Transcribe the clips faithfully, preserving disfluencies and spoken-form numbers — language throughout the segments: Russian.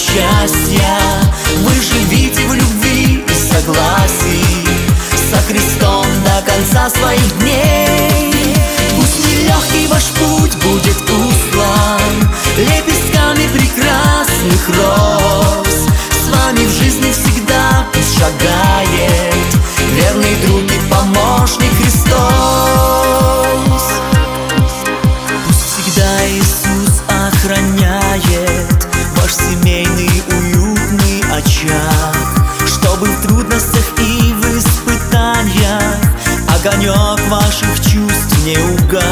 счастья. Вы живите в любви и согласии со Христом до конца своих дней. Пусть нелегкий ваш путь будет устлан лепестками прекрасных роз. С вами в жизни всегда пусть шагает верный друг и помощник Христос. Пусть всегда Иисус охраняет ваш семейный уютный очаг, чтобы в трудностях и в испытаниях огонек ваших чувств не угас.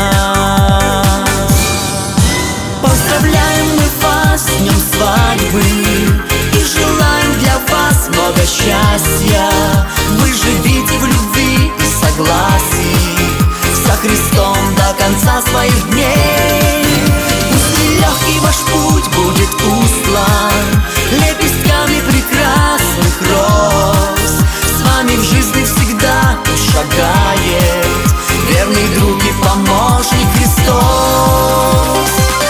Поздравляем мы вас с днем свадьбы и желаем для вас много счастья. Вы живите в любви и согласии со Христом до конца своих дней. Пусть нелегкий ваш путь будет устлан лепестками прекрасных роз. С вами в жизни всегда пусть шагает верный друг и помощник Христос.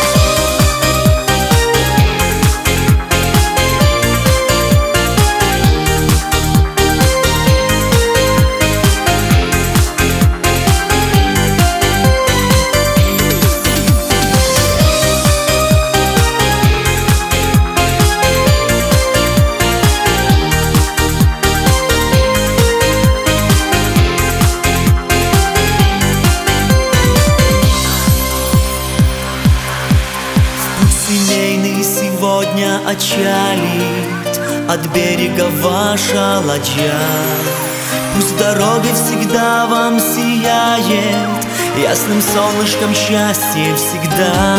Семейный сегодня отчалит от берега ваша ладья. Пусть дорога всегда вам сияет ясным солнышком счастья всегда.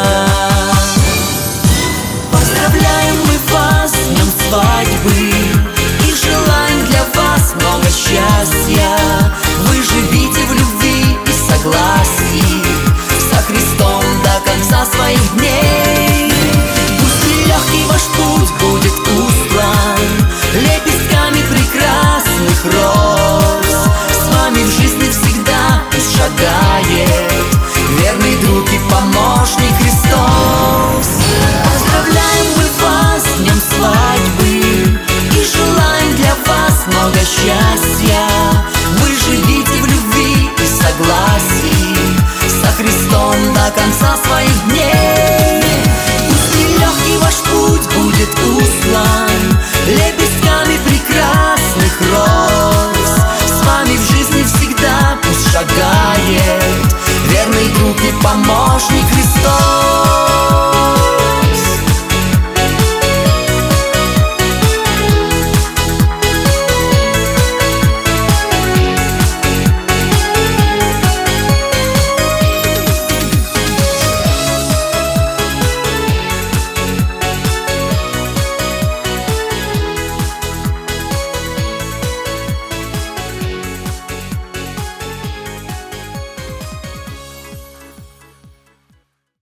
Поздравляем мы вас с днем свадьбы и желаем для вас много счастья. Вы живите в любви и согласии со Христом до конца своих дней.